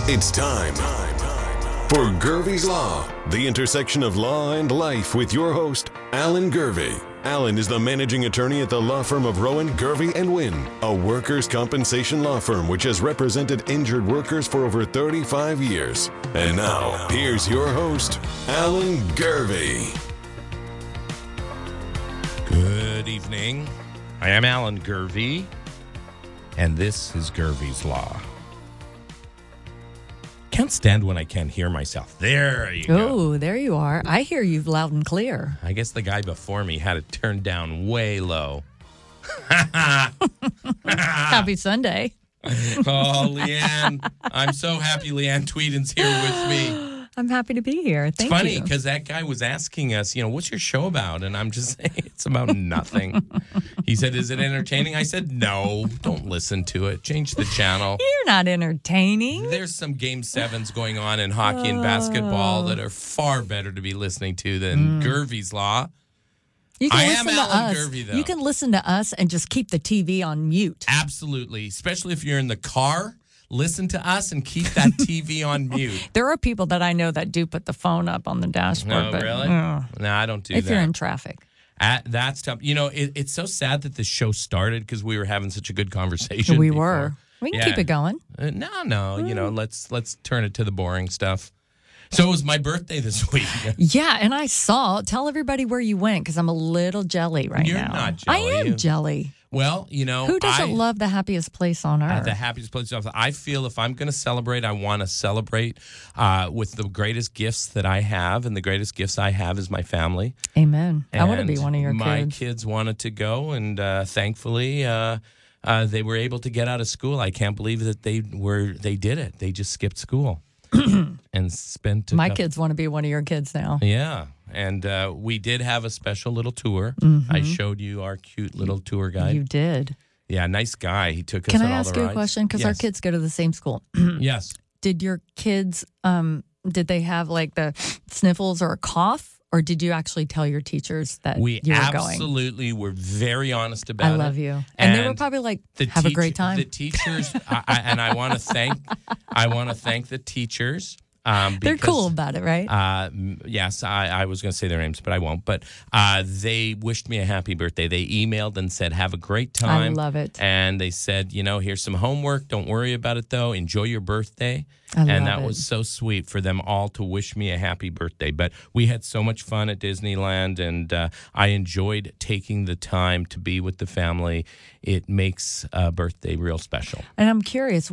It's time for Gervie's Law, the intersection of law and life with your host, Alan Gervie. Alan is the managing attorney at the law firm of Rowan, Gervie & Wynn, a workers' compensation law firm which has represented injured workers for over 35 years. And now, here's your host, Alan Gervie. Good evening. I am Alan Gervie, and this is Gervie's Law. Can't stand when I can't hear myself. There you go. Oh, there you are. I hear you loud and clear. I guess the guy before me had it turned down way low. Happy Sunday. Oh, Leanne. I'm so happy Leanne Tweeden's here with me. I'm happy to be here. Thank you. It's funny because that guy was asking us, what's your show about? And I'm just saying it's about nothing. He said, is it entertaining? I said, no, don't listen to it. Change the channel. You're not entertaining. There's some Game 7s going on in hockey and basketball that are far better to be listening to than Gervie's Law. You can I listen am to Alan us. Gervie, though. You can listen to us and just keep the TV on mute. Absolutely. Especially if you're in the car. Listen to us and keep that TV on mute. There are people that I know that do put the phone up on the dashboard. No, but, really? No, I don't do that. If you're in traffic. That's tough. It's so sad that the show started because we were having such a good conversation. We before. were. We can keep it going. No. Let's turn it to the boring stuff. So it was my birthday this week. Yeah, and tell everybody where you went because I'm a little jelly right You're now. not jelly. I am jelly. Well, who doesn't love the happiest place on earth? The happiest place on earth. I feel if I'm going to celebrate, I want to celebrate with the greatest gifts that I have, and the greatest gifts I have is my family. Amen. And I want to be one of your kids. My kids wanted to go, and thankfully they were able to get out of school. I can't believe that they did it. They just skipped school and spent. My kids want to be one of your kids now. Yeah. And we did have a special little tour. Mm-hmm. I showed you our cute little tour guide. You did. Yeah, nice guy. He took us Can on I all the ask you rides. a question? Because our kids go to the same school. Yes. Did your kids, did they have like the sniffles or a cough? Or did you actually tell your teachers that you were going? We absolutely were very honest about it. I love you. And they were probably like, have a great time. The teachers, I want to thank the teachers. They're cool about it, right? Yes, I was going to say their names, but I won't. But they wished me a happy birthday. They emailed and said, have a great time. I love it. And they said, here's some homework. Don't worry about it, though. Enjoy your birthday. And that was so sweet for them all to wish me a happy birthday. But we had so much fun at Disneyland, and I enjoyed taking the time to be with the family. It makes a birthday real special. And I'm curious,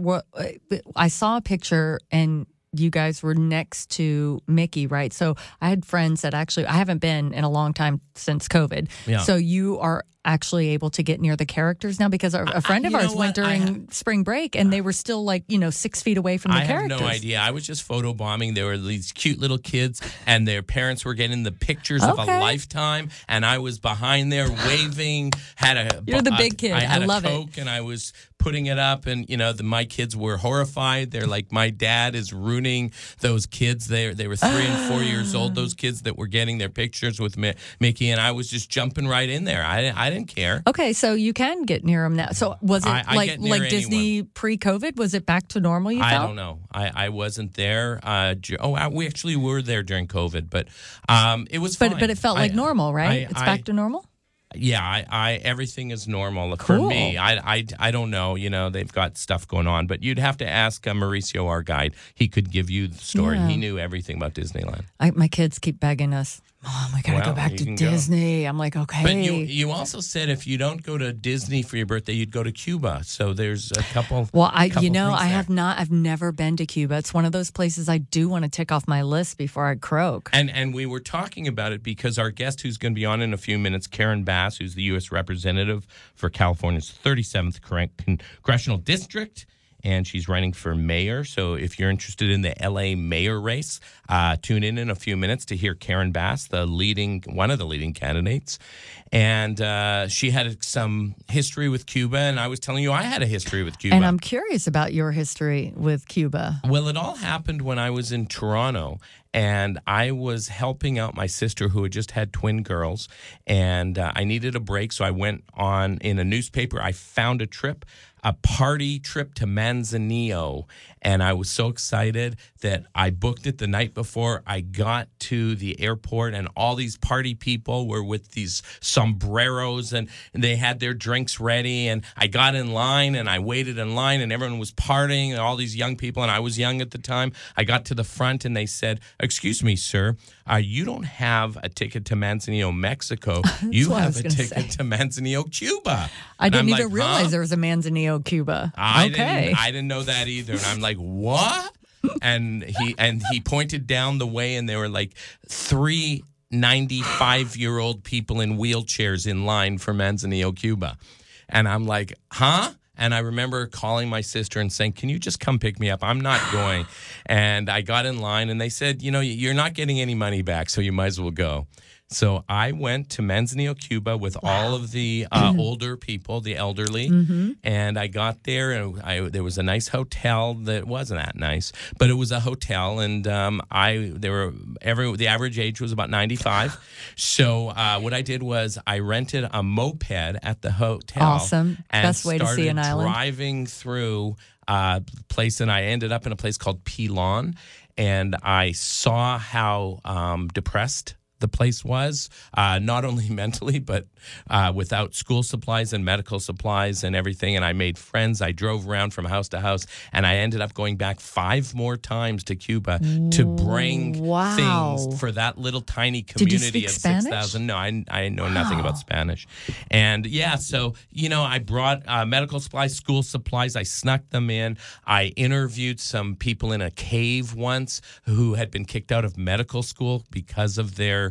I saw a picture and you guys were next to Mickey, right? So I had friends that I haven't been in a long time since COVID. Yeah. So you are actually able to get near the characters now because a friend of ours went during spring break and they were still 6 feet away from the characters. I have no idea. I was just photobombing. There were these cute little kids and their parents were getting the pictures of a lifetime. And I was behind there waving, You're the big kid. I love it. Coke and I was putting it up and, my kids were horrified. They're like, my dad is ruining those kids. They were 3 and 4 years old, those kids that were getting their pictures with Mickey. And I was just jumping right in there. I didn't care. Okay, so you can get near them now. So was it like Disney pre-COVID? Was it back to normal, you felt? I don't know. I wasn't there. We actually were there during COVID, but it was fine. But it felt like normal, right? It's back to normal? Yeah, everything is normal cool. for me. I don't know. They've got stuff going on, but you'd have to ask Mauricio, our guide. He could give you the story. Yeah. He knew everything about Disneyland. My kids keep begging us, Mom, I gotta go back to Disney. I'm like, okay. But you also said if you don't go to Disney for your birthday, you'd go to Cuba. So there's a couple. Well, I've never been to Cuba. It's one of those places I do want to tick off my list before I croak. And we were talking about it because our guest, who's going to be on in a few minutes, Karen Bass, who's the U.S. representative for California's 37th Congressional District. And she's running for mayor. So if you're interested in the L.A. mayor race, tune in a few minutes to hear Karen Bass, one of the leading candidates. And she had some history with Cuba, and I was telling you I had a history with Cuba. And I'm curious about your history with Cuba. Well, it all happened when I was in Toronto, and I was helping out my sister who had just had twin girls, and I needed a break, so I went on in a newspaper. I found a trip a party trip to Manzanillo, and I was so excited that I booked it the night before. I got to the airport, and all these party people were with these sombreros, and they had their drinks ready, and I got in line, and I waited in line, and everyone was partying, and all these young people, and I was young at the time. I got to the front, and they said, "Excuse me, sir, you don't have a ticket to Manzanillo, Mexico. You have a ticket to Manzanillo, Cuba." I didn't even realize there was a Manzanillo, Cuba. I didn't know that either. And I'm like, what? And he pointed down the way, and there were like 3 95-year-old people in wheelchairs in line for Manzanillo, Cuba. And I'm like, huh? And I remember calling my sister and saying, "Can you just come pick me up? I'm not going." And I got in line, and they said, "You're not getting any money back, so you might as well go." So I went to Manzanillo, Cuba with all of the older people, the elderly, and I got there, and there was a nice hotel that wasn't that nice, but it was a hotel, and the average age was about 95. So what I did was I rented a moped at the hotel. Awesome. And best way to see an island. Driving through a place, and I ended up in a place called Pilon, and I saw how depressed the place was, not only mentally, but without school supplies and medical supplies and everything. And I made friends. I drove around from house to house, and I ended up going back 5 more times to Cuba to bring things for that little tiny community of 6,000. No, I know nothing about Spanish. And so, I brought medical supplies, school supplies. I snuck them in. I interviewed some people in a cave once who had been kicked out of medical school because of their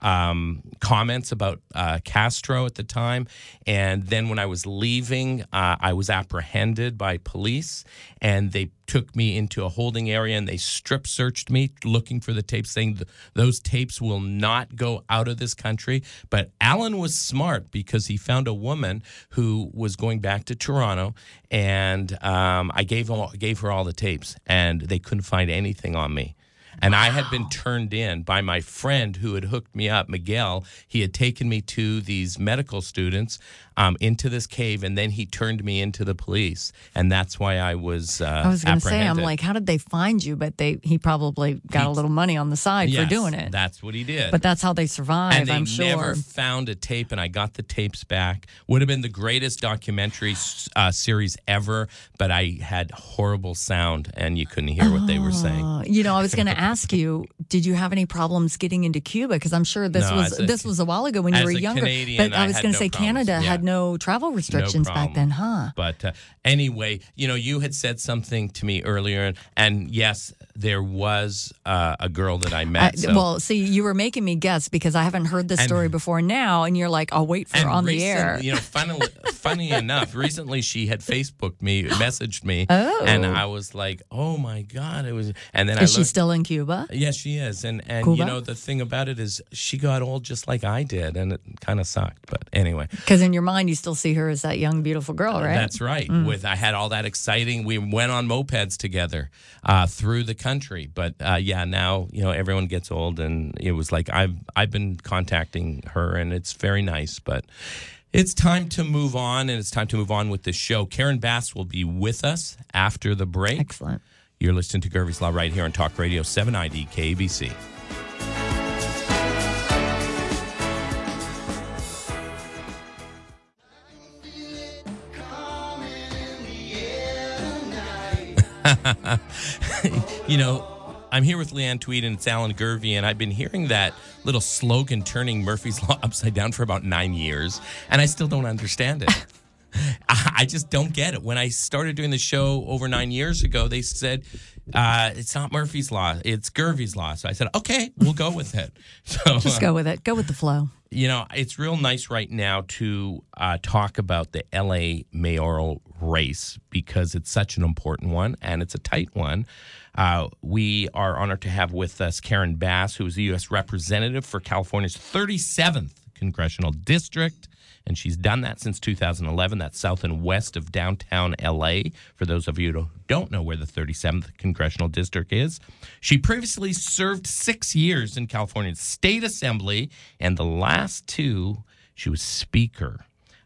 comments about Castro at the time. And then when I was leaving, I was apprehended by police, and they took me into a holding area, and they strip searched me looking for the tapes, saying those tapes will not go out of this country. But Alan was smart because he found a woman who was going back to Toronto, and I gave her all the tapes, and they couldn't find anything on me. And I had been turned in by my friend who had hooked me up, Miguel. He had taken me to these medical students into this cave, and then he turned me into the police. And that's why I was I was going to say, I'm like, how did they find you? But he probably got a little money on the side for doing it. That's what he did. But that's how they survived, I'm sure. And they never found a tape, and I got the tapes back. Would have been the greatest documentary series ever, but I had horrible sound, and you couldn't hear what they were saying. I was going to ask you, did you have any problems getting into Cuba? Because I'm sure this was a while ago when you were younger. Canadian, but I was going to say Canada had no travel restrictions back then, huh? But anyway, you had said something to me earlier, and yes, there was a girl that I met. Well, see, you were making me guess because I haven't heard this story before now, and you're like, I'll wait for her on the air. Funny enough, recently she had messaged me, and I was like, oh my God, it was. And then is she still in Cuba? Yes, she is, and Cuba? The thing about it is she got old just like I did, and it kind of sucked. But anyway, because in your mind you still see her as that young, beautiful girl, right? That's right. I had all that exciting. We went on mopeds together through the country. But now everyone gets old, and it was like I've been contacting her, and it's very nice, but. It's time to move on, and it's time to move on with the show. Karen Bass will be with us after the break. Excellent. You're listening to Gervie's Law right here on Talk Radio 790 KBC. I'm here with Leanne Tweed, and it's Alan Gervie, and I've been hearing that little slogan turning Murphy's Law upside down for about 9 years, and I still don't understand it. I just don't get it. When I started doing the show over 9 years ago, they said, it's not Murphy's Law, it's Gervie's Law. So I said, okay, we'll go with it. So just go with it. Go with the flow. It's real nice right now to talk about the LA mayoral race because it's such an important one, and it's a tight one. We are honored to have with us Karen Bass, who is the U.S. representative for California's 37th congressional district, and she's done that since 2011. That's south and west of downtown L.A., for those of you who don't know where the 37th congressional district is. She previously served 6 years in California's State Assembly, and the last 2, she was Speaker.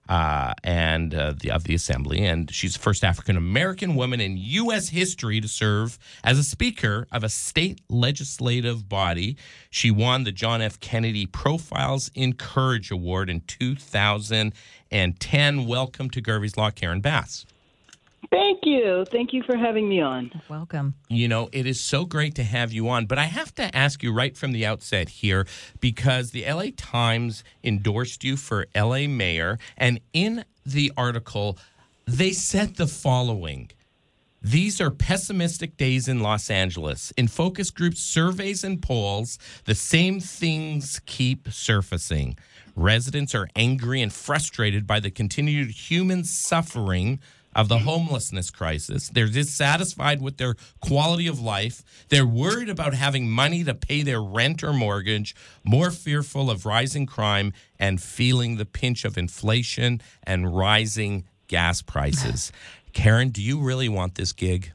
of the assembly, and she's the first African American woman in U.S. history to serve as a speaker of a state legislative body. She won the John F. Kennedy Profiles in Courage Award in 2010. Welcome to Gervais Law, Karen Bass. Thank you. Thank you for having me on. Welcome. You know, it is so great to have you on, but I have to ask you right from the outset here, because the LA Times endorsed you for LA mayor, and in the article, they said the following: these are pessimistic days in Los Angeles. In focus groups, surveys, and polls, the same things keep surfacing. Residents are angry and frustrated by the continued human suffering of the homelessness crisis. They're dissatisfied with their quality of life. They're worried about having money to pay their rent or mortgage, more fearful of rising crime, and feeling the pinch of inflation and rising gas prices. Karen, do you really want this gig?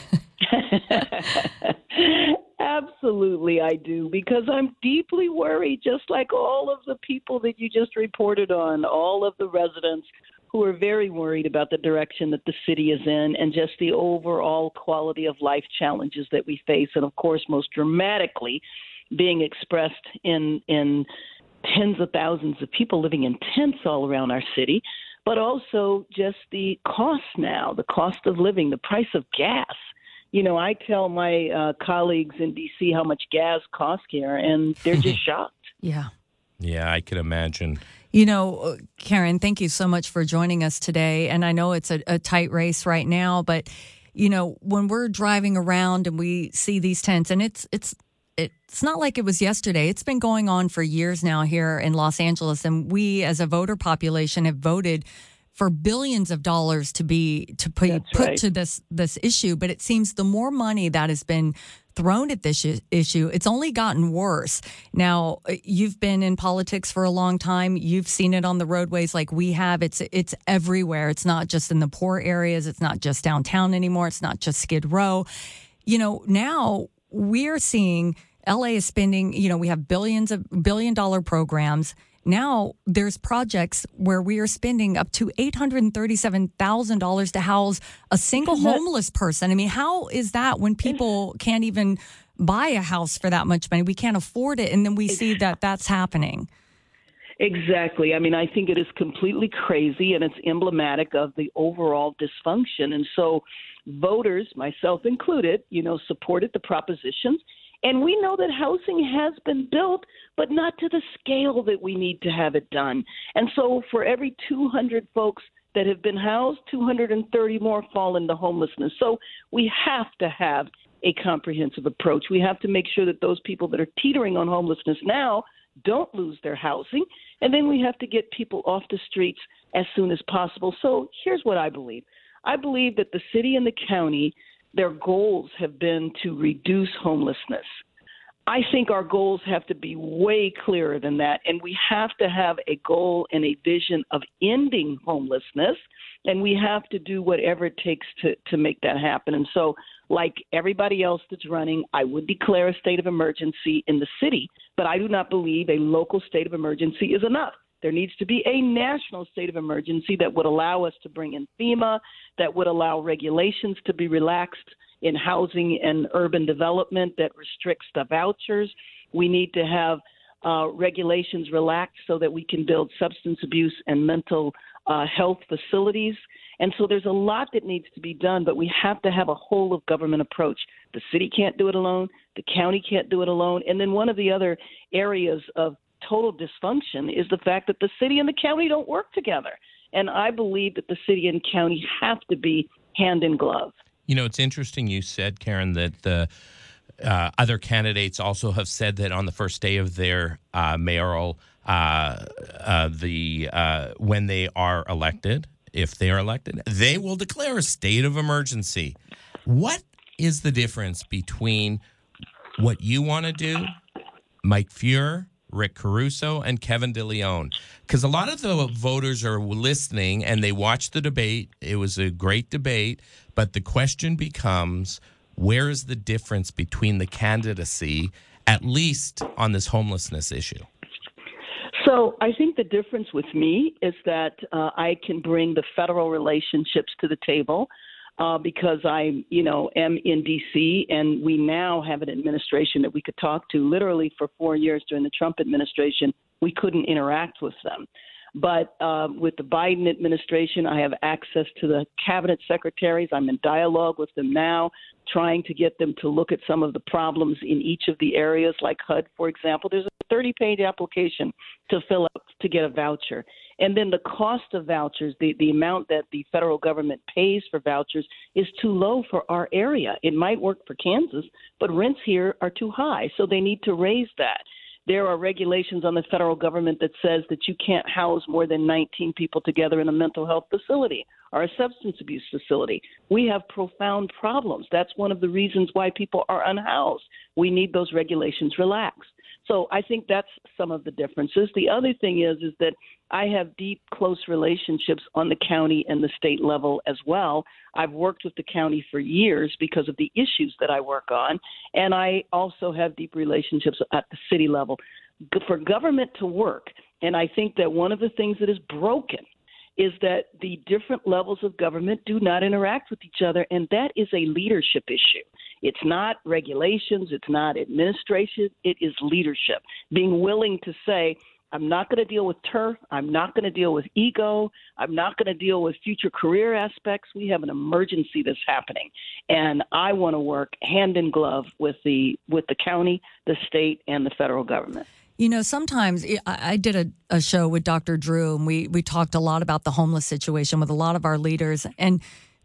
Absolutely, I do, because I'm deeply worried, just like all of the people that you just reported on, all of the residents who are very worried about the direction that the city is in and just the overall quality of life challenges that we face. And, of course, most dramatically being expressed in tens of thousands of people living in tents all around our city, but also just the cost now, the cost of living, the price of gas. You know, I tell my colleagues in D.C. how much gas costs here, and they're just shocked. Yeah. Yeah, I can imagine. You know, Karen, thank you so much for joining us today. And I know it's a tight race right now, but, you know, when we're driving around and we see these tents, and it's not like it was yesterday. It's been going on for years now here in Los Angeles. And we, as a voter population, have voted for billions of dollars to put to this issue. But it seems the more money that has been thrown at this issue, it's only gotten worse. Now, you've been in politics for a long time. You've seen it on the roadways like we have. It's everywhere. It's not just in the poor areas. It's not just downtown anymore. It's not just Skid Row. You know, now we're seeing LA is spending, you know, we have billion-dollar programs. Now there's projects where we are spending up to $837,000 to house a single homeless person. I mean, how is that when people can't even buy a house for that much money? We can't afford it. And then we see that that's happening. Exactly. I mean, I think it is completely crazy, and it's emblematic of the overall dysfunction. And so voters, myself included, you know, supported the propositions. And we know that housing has been built, but not to the scale that we need to have it done. And so for every 200 folks that have been housed, 230 more fall into homelessness. So we have to have a comprehensive approach. We have to make sure that those people that are teetering on homelessness now don't lose their housing. And then we have to get people off the streets as soon as possible. So here's what I believe. I believe that the city and the county, their goals have been to reduce homelessness. I think our goals have to be way clearer than that, and we have to have a goal and a vision of ending homelessness, and we have to do whatever it takes to make that happen. And so, like everybody else that's running, I would declare a state of emergency in the city, but I do not believe a local state of emergency is enough. There needs to be a national state of emergency that would allow us to bring in FEMA, that would allow regulations to be relaxed in housing and urban development that restricts the vouchers. We need to have regulations relaxed so that we can build substance abuse and mental health facilities. And so there's a lot that needs to be done, but we have to have a whole of government approach. The city can't do it alone. The county can't do it alone. And then one of the other areas of total dysfunction is the fact that the city and the county don't work together. And I believe that the city and county have to be hand in glove. You know, it's interesting you said, Karen, that the other candidates also have said that on the first day of their mayoral, when they are elected, if they are elected, they will declare a state of emergency. What is the difference between what you want to do, Mike Feuer, Rick Caruso, and Kevin DeLeon? Because a lot of the voters are listening and they watched the debate. It was a great debate, but the question becomes, where is the difference between the candidacy, at least on this homelessness issue? So I think the difference with me is that I can bring the federal relationships to the table because I, am in D.C. and we now have an administration that we could talk to. Literally for 4 years during the Trump administration, we couldn't interact with them. But with the Biden administration, I have access to the cabinet secretaries. I'm in dialogue with them now, trying to get them to look at some of the problems in each of the areas, like HUD, for example. There's a 30-page application to fill out to get a voucher. And then the cost of vouchers, the amount that the federal government pays for vouchers is too low for our area. It might work for Kansas, but rents here are too high, so they need to raise that. There are regulations on the federal government that says that you can't house more than 19 people together in a mental health facility or a substance abuse facility. We have profound problems. That's one of the reasons why people are unhoused. We need those regulations relaxed. So I think that's some of the differences. The other thing is that I have deep, close relationships on the county and the state level as well. I've worked with the county for years because of the issues that I work on, and I also have deep relationships at the city level. For government to work, and I think that one of the things that is broken is that the different levels of government do not interact with each other, and that is a leadership issue. It's not regulations, it's not administration, it is leadership. Being willing to say, I'm not going to deal with turf, I'm not going to deal with ego, I'm not going to deal with future career aspects. We have an emergency that's happening, and I want to work hand in glove with the county, the state, and the federal government. Sometimes I did a show with Dr. Drew, and we talked a lot about the homeless situation with a lot of our leaders. And,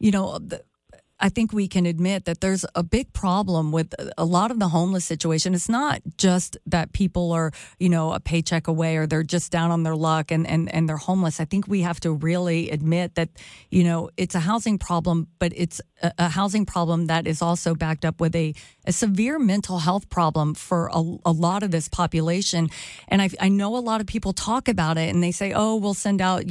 I think we can admit that there's a big problem with a lot of the homeless situation. It's not just that people are, a paycheck away or they're just down on their luck and they're homeless. I think we have to really admit that, it's a housing problem, but it's a housing problem that is also backed up with a severe mental health problem for a lot of this population. And I know a lot of people talk about it and they say, oh, we'll send out,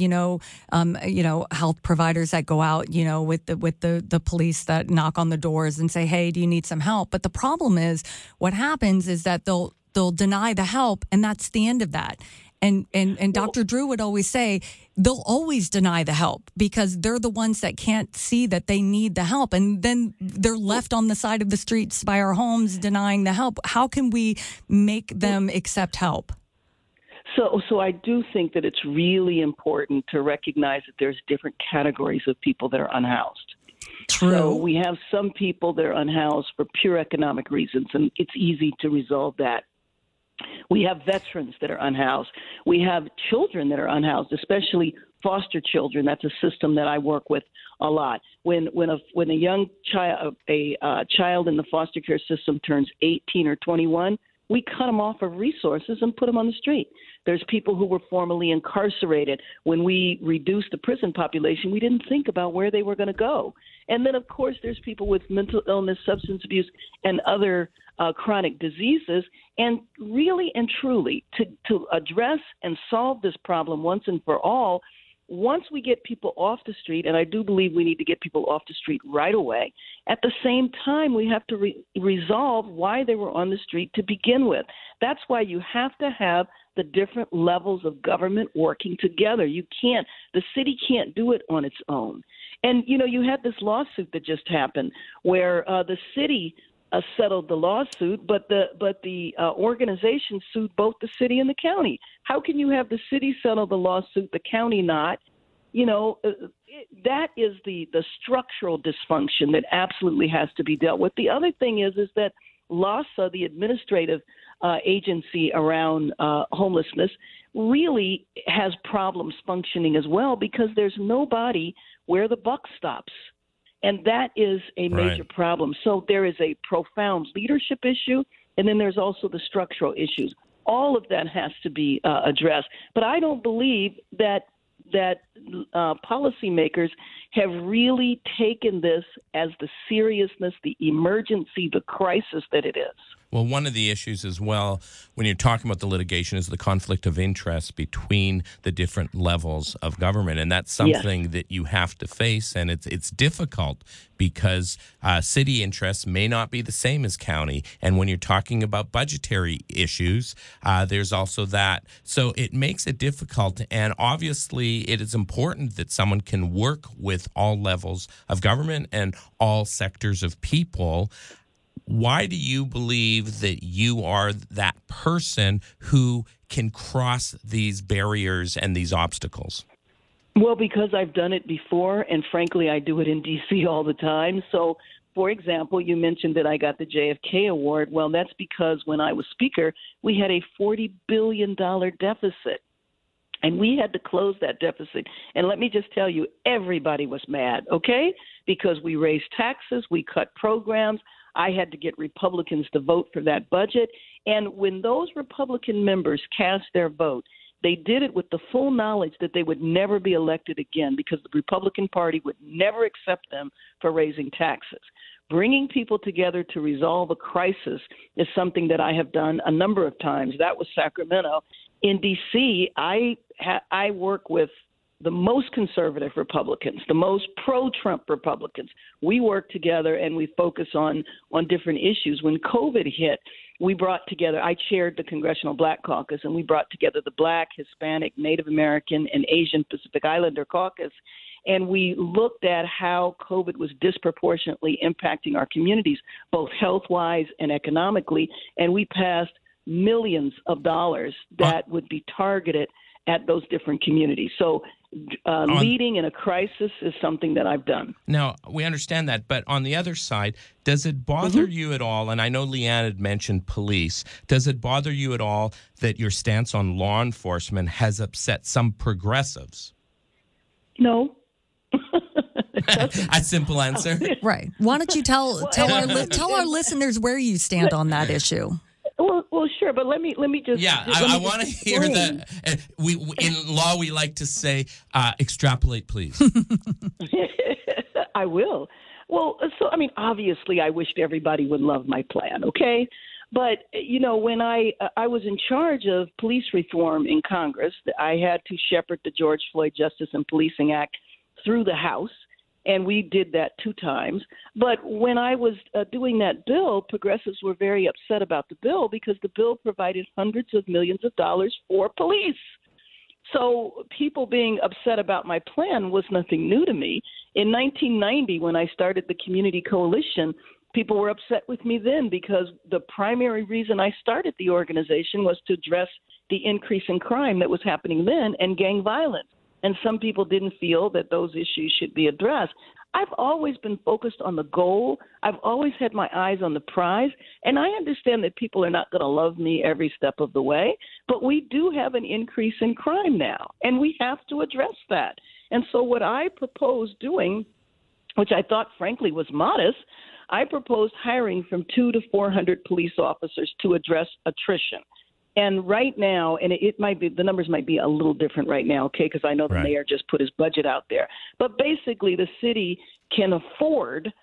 health providers that go out, with the police that knock on the doors and say, hey, do you need some help? But the problem is what happens is that they'll deny the help, and that's the end of that. And Dr. Drew would always say they'll always deny the help because they're the ones that can't see that they need the help. And then they're left on the side of the streets by our homes denying the help. How can we make them accept help? So I do think that it's really important to recognize that there's different categories of people that are unhoused. True. So we have some people that are unhoused for pure economic reasons, and it's easy to resolve that. We have veterans that are unhoused. We have children that are unhoused, especially foster children. That's a system that I work with a lot. When a young child, a child in the foster care system turns 18 or 21, we cut them off of resources and put them on the street. There's people who were formerly incarcerated. When we reduced the prison population, we didn't think about where they were going to go. And then, of course, there's people with mental illness, substance abuse, and other chronic diseases. And really and truly, to address and solve this problem once and for all, once we get people off the street, and I do believe we need to get people off the street right away, at the same time we have to resolve why they were on the street to begin with. That's why you have to have the different levels of government working together. The city can't do it on its own. And, you had this lawsuit that just happened where the city settled the lawsuit, but the organization sued both the city and the county. How can you have the city settle the lawsuit, the county not? That is the structural dysfunction that absolutely has to be dealt with. The other thing is that LAHSA, the administrative agency around homelessness, really has problems functioning as well because there's nobody where the buck stops. And that is a major problem. So there is a profound leadership issue, and then there's also the structural issues. All of that has to be addressed. But I don't believe that policymakers have really taken this as the seriousness, the emergency, the crisis that it is. Well, one of the issues as well, when you're talking about the litigation, is the conflict of interest between the different levels of government. And that's something that you have to face. And it's difficult because city interests may not be the same as county. And when you're talking about budgetary issues, there's also that. So it makes it difficult. And obviously, it is important that someone can work with all levels of government and all sectors of people. Why do you believe that you are that person who can cross these barriers and these obstacles? Well, because I've done it before, and frankly, I do it in D.C. all the time. So, for example, you mentioned that I got the JFK Award. Well, that's because when I was Speaker, we had a $40 billion deficit. And we had to close that deficit. And let me just tell you, everybody was mad, okay? Because we raised taxes, we cut programs. I had to get Republicans to vote for that budget. And when those Republican members cast their vote, they did it with the full knowledge that they would never be elected again because the Republican Party would never accept them for raising taxes. Bringing people together to resolve a crisis is something that I have done a number of times. That was Sacramento. In D.C., I work with the most conservative Republicans, the most pro-Trump Republicans. We work together and we focus on different issues. When COVID hit, we brought together, I chaired the Congressional Black Caucus, and we brought together the Black, Hispanic, Native American, and Asian Pacific Islander caucus. And we looked at how COVID was disproportionately impacting our communities, both health-wise and economically. And we passed millions of dollars that would be targeted at those different communities. So leading in a crisis is something that I've done. Now, we understand that, but on the other side, does it bother you at all, and I know Leanne had mentioned police, does it bother you at all that your stance on law enforcement has upset some progressives? No. A simple answer. Right. Why don't you tell our listeners where you stand on that issue? Well, sure, but let me just. Yeah, I want to hear that. We in law we like to say, extrapolate, please. I will. Well, so I mean, obviously, I wished everybody would love my plan. Okay, but you know, when I was in charge of police reform in Congress, I had to shepherd the George Floyd Justice and Policing Act through the House. And we did that 2 times. But when I was doing that bill, progressives were very upset about the bill because the bill provided hundreds of millions of dollars for police. So people being upset about my plan was nothing new to me. In 1990, when I started the Community Coalition, people were upset with me then because the primary reason I started the organization was to address the increase in crime that was happening then and gang violence. And some people didn't feel that those issues should be addressed. I've always been focused on the goal. I've always had my eyes on the prize. And I understand that people are not going to love me every step of the way. But we do have an increase in crime now, and we have to address that. And so what I proposed doing, which I thought, frankly, was modest, I proposed hiring from 200 to 400 police officers to address attrition. And right now, and it might be, the numbers might be a little different right now, okay, because I know the mayor just put his budget out there. But basically, the city can afford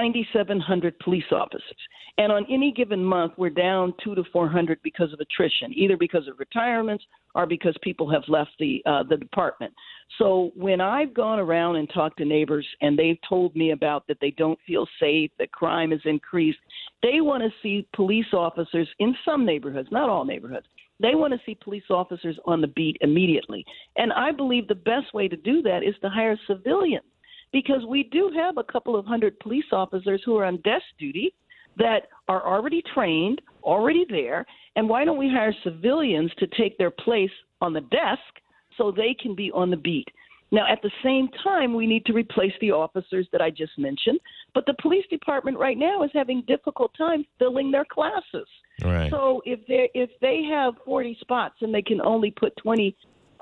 9,700 police officers. And on any given month, we're down 200 to 400 because of attrition, either because of retirements or because people have left the department. So when I've gone around and talked to neighbors and they've told me about that they don't feel safe, that crime has increased, they want to see police officers in some neighborhoods, not all neighborhoods. They want to see police officers on the beat immediately. And I believe the best way to do that is to hire civilians, because we do have a couple of hundred police officers who are on desk duty that are already trained, already there. And why don't we hire civilians to take their place on the desk so they can be on the beat? Now, at the same time, we need to replace the officers that I just mentioned. But the police department right now is having difficult time filling their classes. Right. So if they have 40 spots and they can only put 20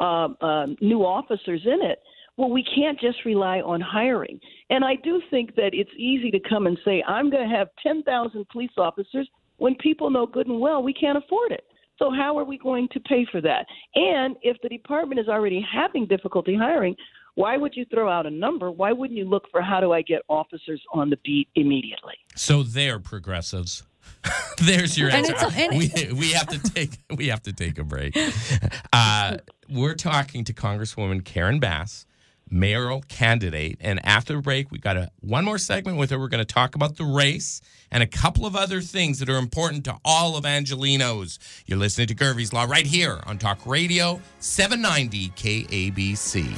new officers in it, well, we can't just rely on hiring. And I do think that it's easy to come and say, I'm going to have 10,000 police officers when people know good and well we can't afford it. So how are we going to pay for that? And if the department is already having difficulty hiring, Why would you throw out a number? Why wouldn't you look for how do I get officers on the beat immediately? So they're progressives. There's your answer. We have to take a break. We're talking to Congresswoman Karen Bass, mayoral candidate, and after the break, we got one more segment with her. We're going to talk about the race and a couple of other things that are important to all of Angelenos. You're listening to Gervie's Law right here on Talk Radio 790 KABC.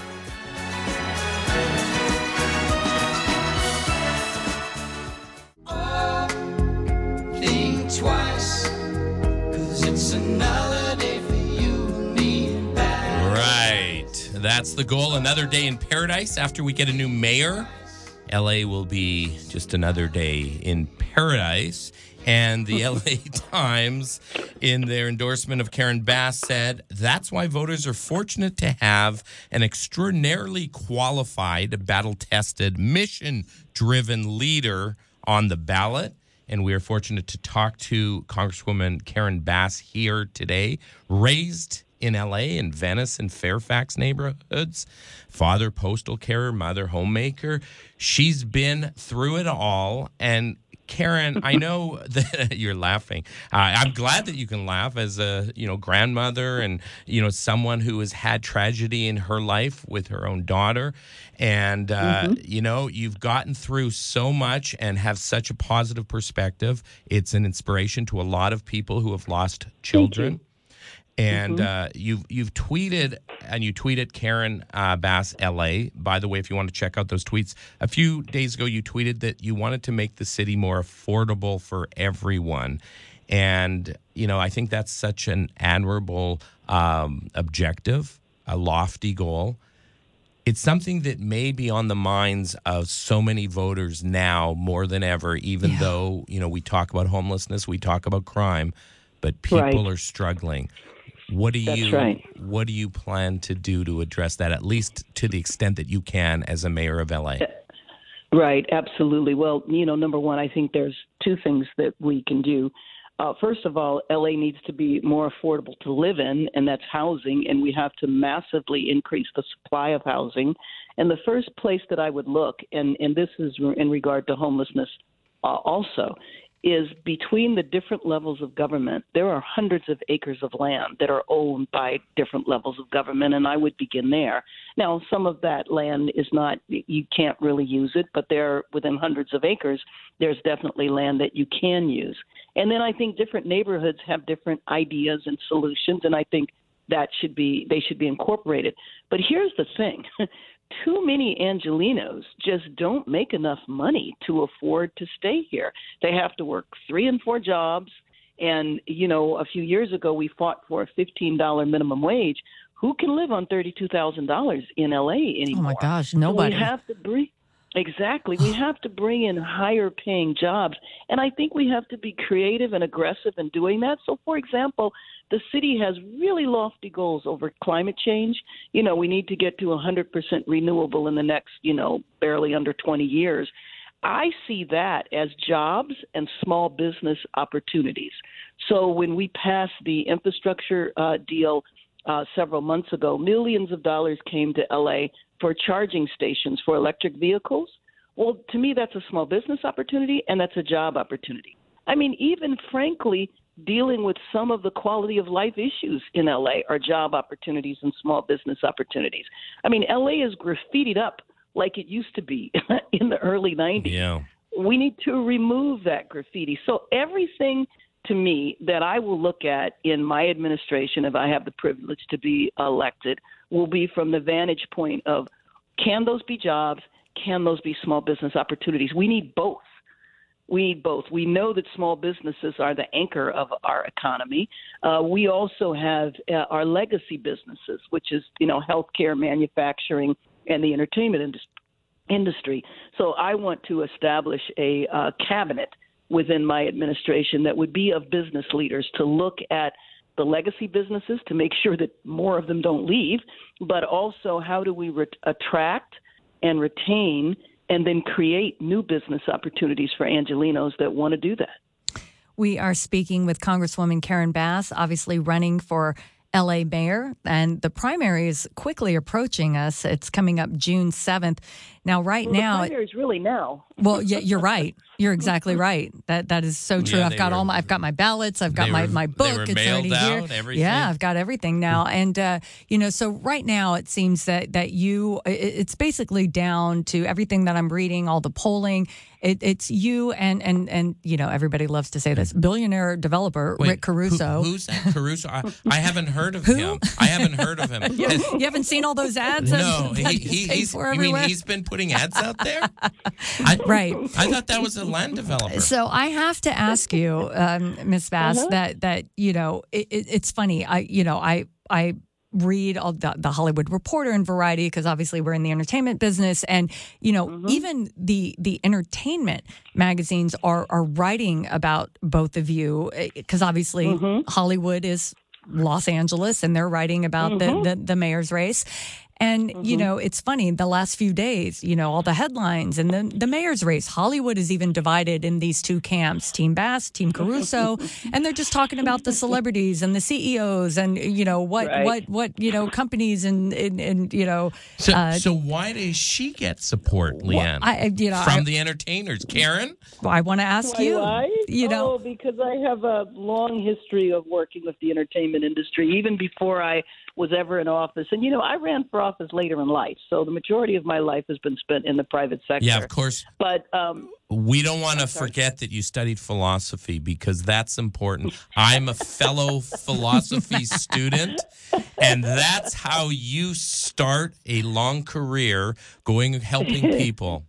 Twice, 'cause it's another day for you and me and back. Right. That's the goal. Another day in paradise after we get a new mayor. LA will be just another day in paradise. And the LA Times, in their endorsement of Karen Bass, said that's why voters are fortunate to have an extraordinarily qualified, battle-tested, mission-driven leader on the ballot. And we are fortunate to talk to Congresswoman Karen Bass here today, raised in L.A. in Venice and Fairfax neighborhoods, father postal carrier, mother homemaker. She's been through it all. And Karen, I know that you're laughing. I'm glad that you can laugh as a grandmother and someone who has had tragedy in her life with her own daughter. And, you've gotten through so much and have such a positive perspective. It's an inspiration to a lot of people who have lost children. And you've tweeted, and you tweeted Karen Bass, LA. By the way, if you want to check out those tweets, a few days ago you tweeted that you wanted to make the city more affordable for everyone. And, I think that's such an admirable objective, a lofty goal. It's something that may be on the minds of so many voters now more than ever, even though, we talk about homelessness, we talk about crime, but people are struggling. What do you plan to do to address that, at least to the extent that you can as a mayor of LA? Right, absolutely. Well, number one, I think there's two things that we can do. First of all, LA needs to be more affordable to live in, and that's housing, and we have to massively increase the supply of housing. And the first place that I would look, and this is in regard to homelessness also, is between the different levels of government. There are hundreds of acres of land that are owned by different levels of government, and I would begin there. Now, some of that land is not, you can't really use it, but there, within hundreds of acres, there's definitely land that you can use. And then I think different neighborhoods have different ideas and solutions, and I think they should be incorporated. But here's the thing. Too many Angelenos just don't make enough money to afford to stay here. They have to work 3 and 4 jobs. And, a few years ago, we fought for a $15 minimum wage. Who can live on $32,000 in L.A. anymore? Oh, my gosh, nobody. So we have to we have to bring in higher paying jobs. And I think we have to be creative and aggressive in doing that. So, for example, the city has really lofty goals over climate change. We need to get to 100% renewable in the next, barely under 20 years. I see that as jobs and small business opportunities. So when we passed the infrastructure deal several months ago, millions of dollars came to L.A. for charging stations for electric vehicles. Well, to me, that's a small business opportunity, and that's a job opportunity. I mean, even frankly, dealing with some of the quality of life issues in L.A. are job opportunities and small business opportunities. I mean, L.A. is graffitied up like it used to be in the early 90s. Yeah. We need to remove that graffiti. So everything to me that I will look at in my administration, if I have the privilege to be elected, will be from the vantage point of, can those be jobs? Can those be small business opportunities? We need both. We know that small businesses are the anchor of our economy. We also have our legacy businesses, which is, healthcare, manufacturing, and the entertainment industry. So I want to establish a cabinet within my administration that would be of business leaders to look at the legacy businesses to make sure that more of them don't leave, but also how do we attract and retain and then create new business opportunities for Angelenos that want to do that. We are speaking with Congresswoman Karen Bass, obviously running for LA mayor, and the primary is quickly approaching us. It's coming up June 7th. Now, right now, the primary is really now. well, yeah, you're right. You're exactly right. That is so true. Yeah, I've got my ballots. I've got my book. They were It's mailed already out, here. everything. Yeah, I've got everything now. And so right now it seems that it's basically down to everything that I'm reading, all the polling. It's you and everybody loves to say this, billionaire developer Wait, Rick Caruso. Who's that Caruso? I haven't heard of him. I haven't heard of him. You haven't seen all those ads? No, that he's. for You mean everywhere? he's been putting ads out there? Right. I thought that was a land developer. So I have to ask you, Ms. Bass, that it's funny. I read all the Hollywood Reporter and Variety because obviously we're in the entertainment business, and even the entertainment magazines are writing about both of you because obviously Hollywood is Los Angeles and they're writing about the mayor's race. And, it's funny, the last few days, all the headlines and the mayor's race, Hollywood is even divided in these two camps, Team Bass, Team Caruso, and they're just talking about the celebrities and the CEOs and, what companies and So why does she get support, Leanne? From the entertainers? Karen? I want to ask you, because I have a long history of working with the entertainment industry, even before I was ever in office. And, I ran for office later in life. So the majority of my life has been spent in the private sector. Yeah, of course. But we don't want to forget that you studied philosophy because that's important. I'm a fellow philosophy student, and that's how you start a long career helping people.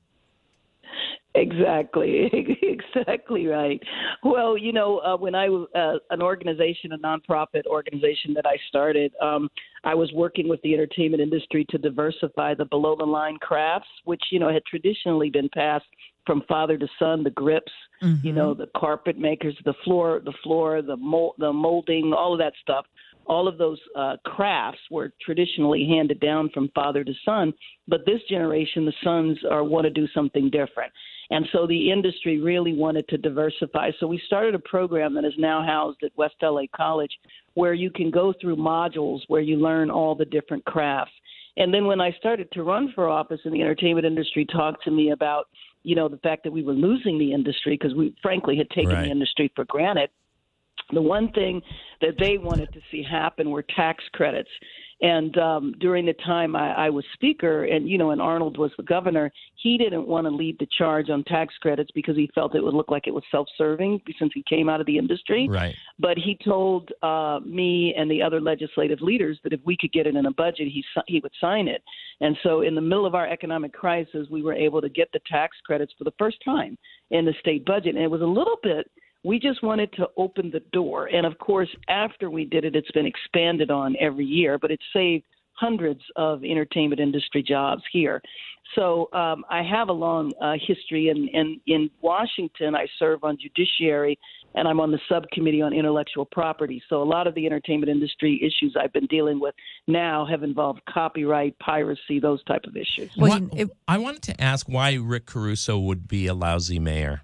Exactly right. Well, when I was a nonprofit organization that I started, I was working with the entertainment industry to diversify the below the line crafts, which, had traditionally been passed from father to son, the grips, the carpet makers, the floor, the molding, all of that stuff. All of those crafts were traditionally handed down from father to son, but this generation, the sons want to do something different. And so the industry really wanted to diversify. So we started a program that is now housed at West LA College where you can go through modules where you learn all the different crafts. And then when I started to run for office and the entertainment industry talked to me about, the fact that we were losing the industry because we frankly had taken the industry for granted, the one thing that they wanted to see happen were tax credits. And during the time I was speaker and Arnold was the governor, he didn't want to lead the charge on tax credits because he felt it would look like it was self-serving since he came out of the industry. Right. But he told me and the other legislative leaders that if we could get it in a budget, he would sign it. And so in the middle of our economic crisis, we were able to get the tax credits for the first time in the state budget. And it was a little bit we just wanted to open the door. And, of course, after we did it, it's been expanded on every year, but it saved hundreds of entertainment industry jobs here. So I have a long history. And in Washington, I serve on judiciary, and I'm on the subcommittee on intellectual property. So a lot of the entertainment industry issues I've been dealing with now have involved copyright, piracy, those type of issues. I wanted to ask why Rick Caruso would be a lousy mayor.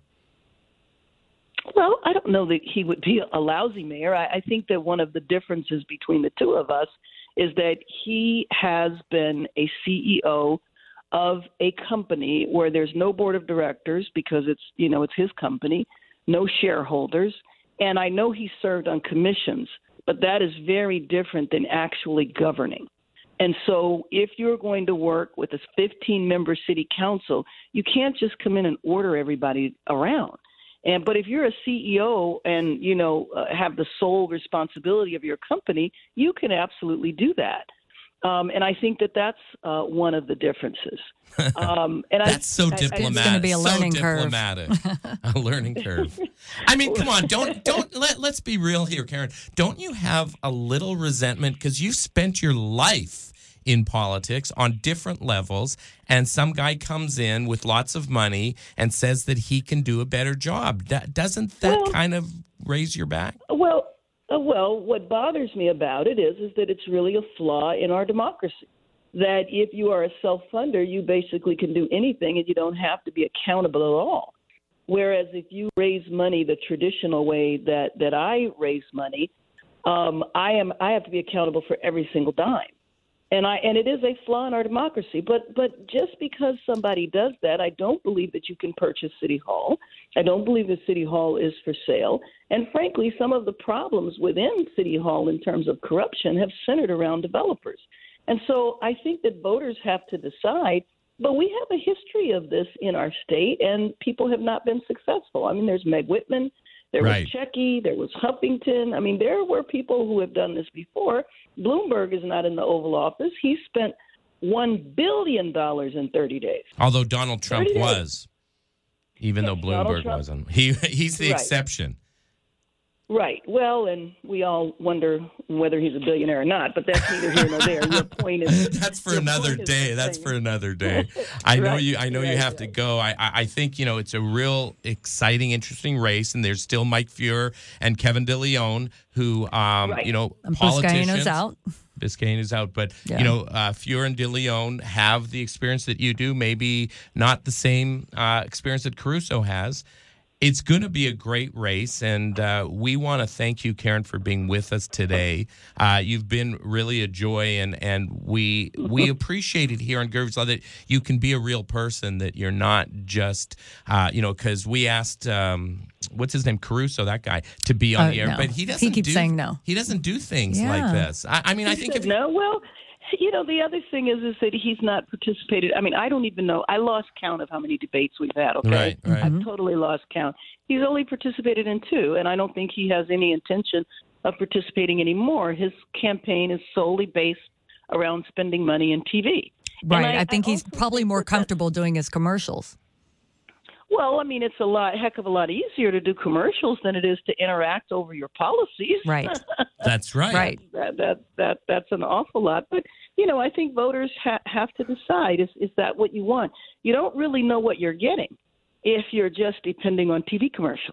Well, I don't know that he would be a lousy mayor. I think that one of the differences between the two of us is that he has been a CEO of a company where there's no board of directors because it's his company, no shareholders. And I know he served on commissions, but that is very different than actually governing. And so if you're going to work with a 15-member city council, you can't just come in and order everybody around. But if you're a CEO and, have the sole responsibility of your company, you can absolutely do that. And I think that that's one of the differences. That's so diplomatic. It's going to be a learning curve. A learning curve. I mean, come on, let's be real here, Karen. Don't you have a little resentment because you spent your life in politics on different levels, and some guy comes in with lots of money and says that he can do a better job? Doesn't that kind of raise your back? Well, what bothers me about it is that it's really a flaw in our democracy. That if you are a self-funder, you basically can do anything and you don't have to be accountable at all. Whereas if you raise money the traditional way that I raise money, I have to be accountable for every single dime. And it is a flaw in our democracy. But just because somebody does that, I don't believe that you can purchase City Hall. I don't believe that City Hall is for sale. And frankly, some of the problems within City Hall in terms of corruption have centered around developers. And so I think that voters have to decide. But we have a history of this in our state, and people have not been successful. I mean, there's Meg Whitman. There was Checky, there was Huffington. I mean, there were people who have done this before. Bloomberg is not in the Oval Office. He spent $1 billion in 30 days. Although Donald Trump was, even though Bloomberg wasn't. He's the exception. Right. Well, and we all wonder whether he's a billionaire or not, but that's neither here nor there. Your point is that's for another day. That's for another day. I know you have to go. I think it's a real exciting, interesting race, and there's still Mike Fuhr and Kevin DeLeon, who politicians. Biscayne is out. Biscayne is out, but Fuhr and DeLeon have the experience that you do. Maybe not the same experience that Caruso has. It's going to be a great race, and we want to thank you, Karen, for being with us today. You've been really a joy, and we appreciate it here on Gervie's Law that you can be a real person, that you're not just, because we asked, what's his name, Caruso, that guy, to be on the air, no. but he doesn't. He keeps saying no. He doesn't do things like this. I think if no, well. The other thing is that he's not participated. I mean, I don't even know. I lost count of how many debates we've had, okay? Right. I've totally lost count. He's only participated in 2, and I don't think he has any intention of participating anymore. His campaign is solely based around spending money in TV. Right. I think he's probably more comfortable doing his commercials. Well, I mean, it's heck of a lot easier to do commercials than it is to interact over your policies. Right. That's right. Right. That's an awful lot. But, I think voters have to decide, is that what you want? You don't really know what you're getting if you're just depending on TV commercials.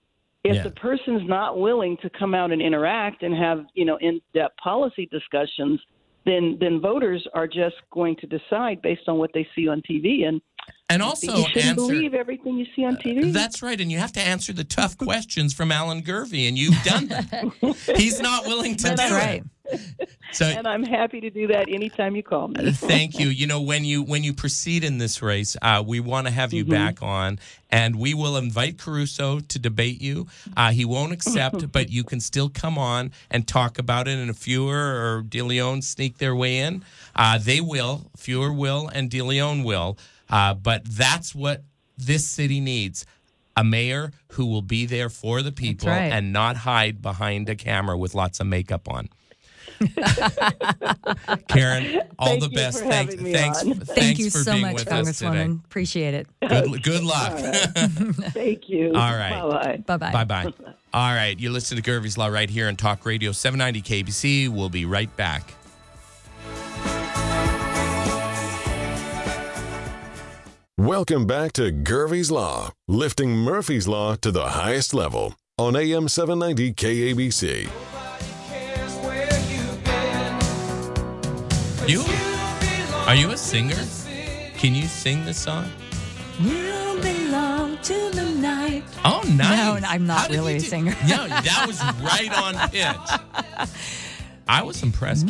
If the person's not willing to come out and interact and have, in-depth policy discussions, then voters are just going to decide based on what they see on TV. And also you shouldn't believe everything you see on TV. That's right, and you have to answer the tough questions from Alan Gervie, and you've done that. He's not willing to do it. So, and I'm happy to do that anytime you call me. Thank you. When you proceed in this race, we want to have you back on, and we will invite Caruso to debate you. He won't accept, but you can still come on and talk about it, and if Fuhr or DeLeon sneak their way in, they will. Fuhr will, and DeLeon will. But that's what this city needs. A mayor who will be there for the people and not hide behind a camera with lots of makeup on. Karen, all the best. Thank you so much, Congresswoman. Appreciate it. Good luck. Thank you. All right. Bye-bye. Bye-bye. All right. You listen to Gervie's Law right here on Talk Radio 790 KBC. We'll be right back. Welcome back to Gervie's Law, lifting Murphy's Law to the highest level on AM 790 KABC. Are you a singer? Can you sing this song? You belong to the night. Oh, nice. No, I'm not really a singer. No, that was right on pitch. I was impressed.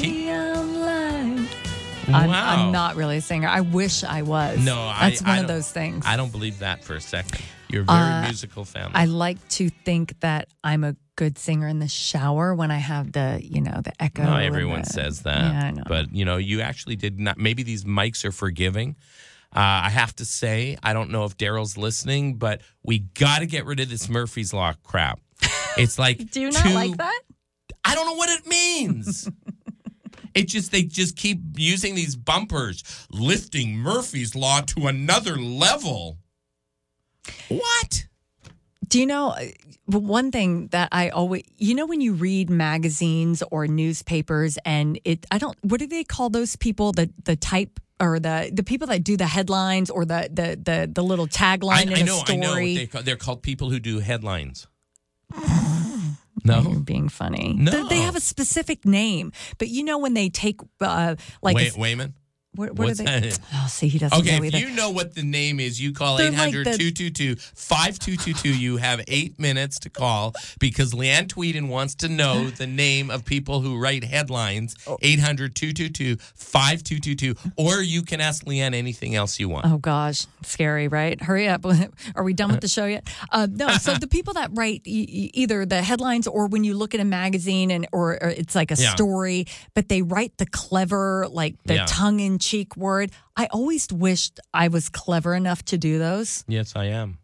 I'm not really a singer. I wish I was. No, that's one of those things. I don't believe that for a second. You're a very musical family. I like to think that I'm a good singer in the shower when I have the echo. No, everyone says that. Yeah, I know. But, you actually did not. Maybe these mics are forgiving. I have to say, I don't know if Daryl's listening, but we got to get rid of this Murphy's Law crap. It's like Do you not like that? I don't know what it means. They just keep using these bumpers, lifting Murphy's Law to another level. What? Do you know one thing that I always, when you read magazines or newspapers and what do they call those people, the type or the people that do the headlines or the little tagline in a story? I know. They're called people who do headlines. No, you're being funny. No, they have a specific name, but when they take Wayman. What are What's they? that? Oh, see, he doesn't Okay, know if either. you know what the name is, you call They're like 800-222-5222. You have 8 minutes to call because Leanne Tweeden wants to know the name of people who write headlines. 800-222-5222. Or you can ask Leanne anything else you want. Oh gosh, scary, right? Hurry up. Are we done with the show yet? No. So the people that write either the headlines or when you look at a magazine or it's like a story, but they write the clever, like the tongue-in-cheek word. I always wished I was clever enough to do those. Yes, I am.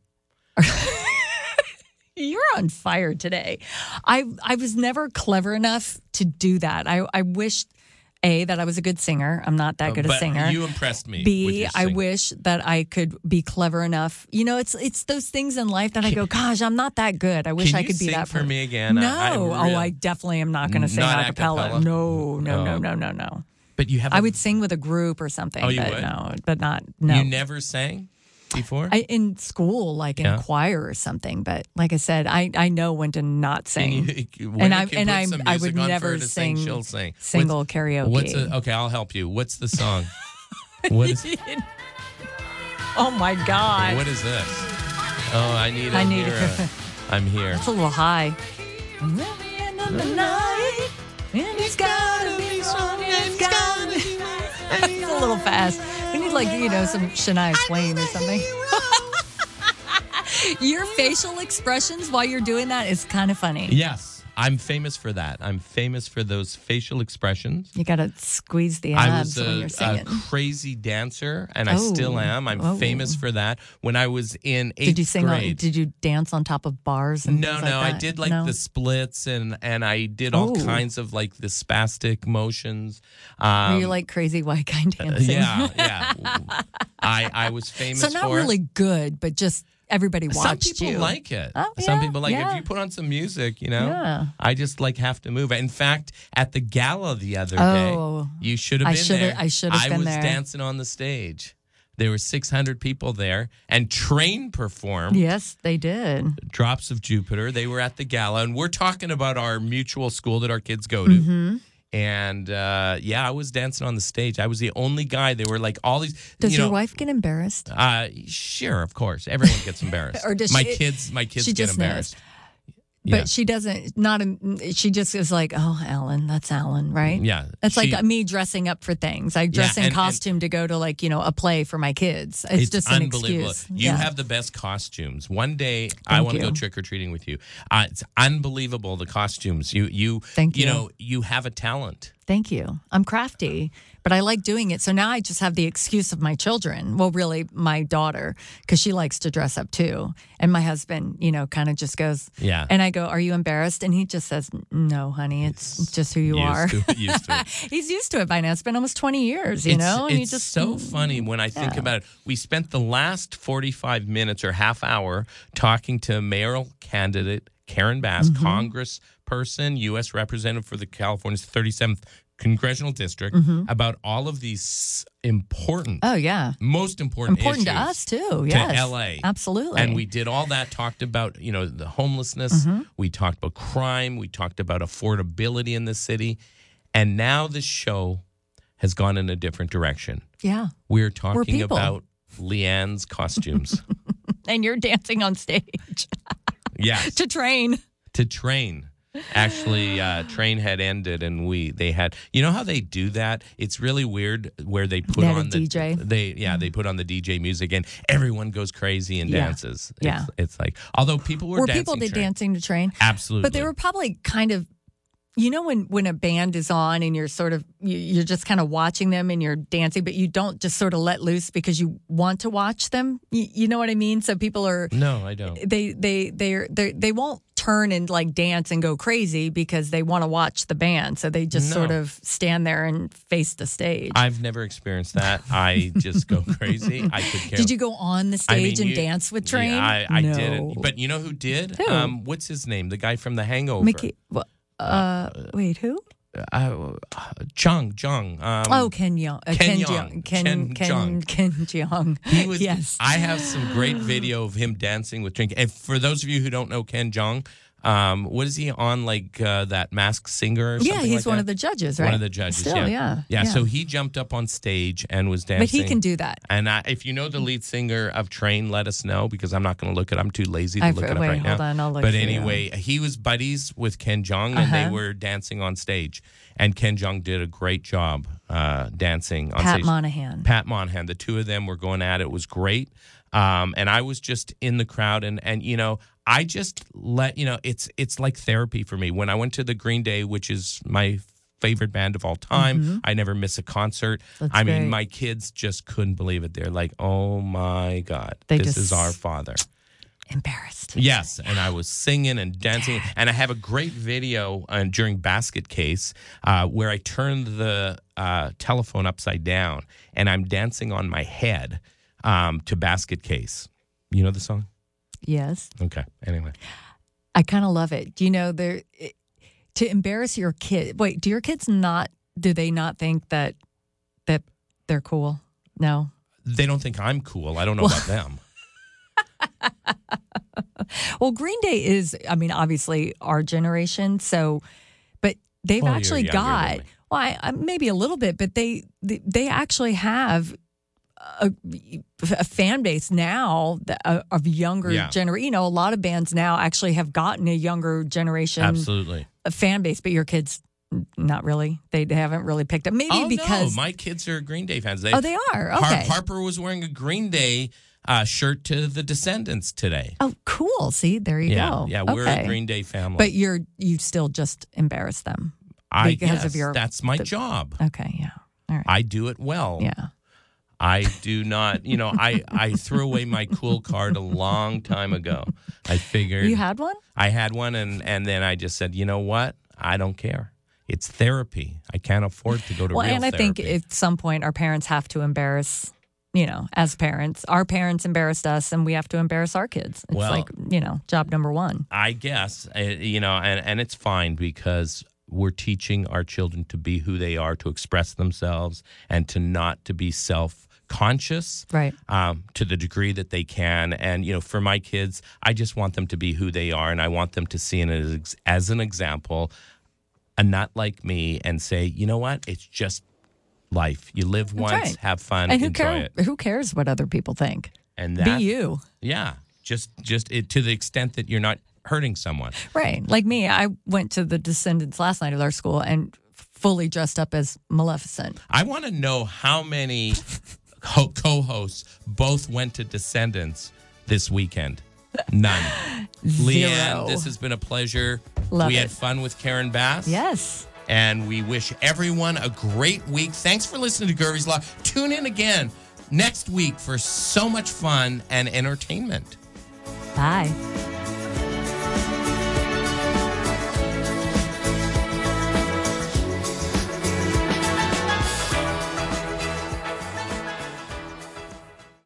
You're on fire today. I was never clever enough to do that. I wished A, that I was a good singer. I'm not that good a But singer. you impressed me. with B, your I singing. wish that I could be clever enough. You know, it's those things in life that I go, gosh, I'm not that good. I wish Can I you could be sing that for me again? No. I'm I definitely am not going to sing Not a cappella. acapella? No. But you have. I would sing with a group or something. Oh, you but would? No, but not. No. You never sang before? In school, like in choir or something. But like I said, I know when to not sing. I would never sing She'll sing. single karaoke. Okay, I'll help you. What's the song? What is? Oh my God! What is this? Oh, I need it. I'm here. It's a little high. And then the end of the night, and it's gotta be wrong, it's gotta be right. It's a little fast. We need some Shania Twain or something. Your facial expressions while you're doing that is kind of funny. Yes, I'm famous for that. I'm famous for those facial expressions. You got to squeeze the I abs was when you're a singing. crazy dancer, and I still am. I'm famous for that. When I was in 8th Did you sing? grade. Did you dance on top of bars? And No, things like I that? did No? the splits and I did all kinds of like the spastic motions. Were you like crazy white guy dancing? Yeah. I was famous So not for really it. good, but just everybody watched Some people you. like it. Oh, Some yeah, people like it. yeah. If you put on some music, Yeah. I just have to move. In fact, at the gala the other Oh. day, you should have been there. I should have been was there. dancing on the stage. There were 600 people there, and Train performed. Yes, they did. Drops of Jupiter. They were at the gala, and we're talking about our mutual school that our kids go to. Mm-hmm. And I was dancing on the stage. I was the only guy. There were like all these. Does your wife get embarrassed? Sure, of course. Everyone gets embarrassed. Or does my she- kids she get just embarrassed. But she doesn't. She just is like, oh, Alan, that's Alan, right? Yeah, That's she- like me dressing up for things. I dress in and- costume to go to a play for my kids. It's just an unbelievable. excuse. You Yeah. have the best costumes. One day I want to you. go trick or treating with you. It's unbelievable the costumes. You Thank you. You know, you have a talent. Thank you. I'm crafty, but I like doing it. So now I just have the excuse of my children. Well, really, my daughter, because she likes to dress up too. And my husband, kind of just goes, Yeah. And I go, are you embarrassed? And he just says, no, honey, it's just who you are. Used to it. He's used to it by now. It's been almost 20 years, you know? And It's so funny when I think about it. We spent the last 45 minutes or half hour talking to mayoral candidate Karen Bass, congressperson, U.S. representative for the California's 37th Congressional District, about all of these important, Oh, yeah. most important Important to issues us, too. Yes. to L.A. Absolutely. And we did all that, talked about, the homelessness. We talked about crime. We talked about affordability in the city. And now the show has gone in a different direction. Yeah. We're talking people. about Leanne's costumes. And you're dancing on stage Yes, to train. to Train. Actually, Train had ended, and they had. You know how they do that? It's really weird where they put They had a on the DJ. They put on the DJ music, and everyone goes crazy and Yeah. dances. Yeah. It's like although people were dancing, people did Train. dancing to train. Absolutely, But they were probably kind of, when a band is on and you're sort of, you're just kind of watching them and you're dancing, but you don't just sort of let loose because you want to watch them. You know what I mean? So people are, No, I don't. they won't turn and like dance and go crazy because they want to watch the band. So they just No. sort of stand there and face the stage. I've never experienced that. I just go crazy. I could care. Did you go on the stage and you- dance with Train? Yeah, I No. didn't. But you know who did? Who? What's his name? The guy from The Hangover. Mickey, wait, who? Jung. Ken Young. Ken Jeong. Ken Jeong. Ken Jeong. He was. Yes. I have some great video of him dancing with Train. And for those of you who don't know Ken Jeong, What is he on, like that Masked Singer or something Yeah, he's like one that? of the judges, right? One of the judges, Still, yeah. So he jumped up on stage and was dancing. But he can do that. And if you know the lead singer of Train, let us know, because I'm not going to look it up. I'm too lazy to look it up right now. Hold on, I'll look But for you. anyway, he was buddies with Ken Jeong, and they were dancing on stage. And Ken Jeong did a great job dancing on Pat stage. Monahan. Pat Monahan. The two of them were going at it. It was great. And I was just in the crowd, and you know, I just it's like therapy for me. When I went to the Green Day, which is my favorite band of all time, I never miss a concert. That's I mean, great. my kids just couldn't believe it. They're like, "Oh my God, They this just- is our father." Embarrassed. Yes, and I was singing and dancing, and I have a great video during Basket Case where I turned the telephone upside down, and I'm dancing on my head to Basket Case. You know the song? Yes. Okay. Anyway, I kind of love it. Do you know, to embarrass your kid? Wait, do your kids not? Do they not think that they're cool? No. they don't think I'm cool. I don't know about them. Well, Green Day is, I mean, obviously our generation. So, but they've Well, you're actually younger than got, me. well, maybe a little bit, but they actually have a fan base now of younger Yeah. generation. You know, a lot of bands now actually have gotten a younger generation Absolutely. fan base, but your kids, not really. They haven't really picked up. Maybe Oh, because no. My kids are Green Day fans. they are. Okay. Harper was wearing a Green Day shirt to the Descendants today. Oh, cool. See, there you go. Yeah, we're Okay. a Green Day family. But you still just embarrass them. I because guess of your- that's my job. Okay, yeah. All right. I do it well. Yeah. I do not, I threw away my cool card a long time ago. I figured You had one? I had one, and then I just said, you know what? I don't care. It's therapy. I can't afford to go to Well, real and I think therapy. at some point our parents have to embarrass, as parents. Our parents embarrassed us and we have to embarrass our kids. It's Well- job number one. I guess, and it's fine because we're teaching our children to be who they are, to express themselves, and to not to be self-conscious, Right. to the degree that they can. And, for my kids, I just want them to be who they are, and I want them to see it as an example, a nut like me, and say, you know what? It's just life. You live once, right. have fun, And enjoy it. who cares what other people think? And Be you. Yeah, just it, to the extent that you're not hurting someone. Right. Like me, I went to the Descendants last night at our school and fully dressed up as Maleficent. I want to know how many co-hosts both went to Descendants this weekend. None. Zero. Leanne, this has been a pleasure. Love we it. had fun with Karen Bass. Yes. And we wish everyone a great week. Thanks for listening to Gervie's Law. Tune in again next week for so much fun and entertainment. Bye.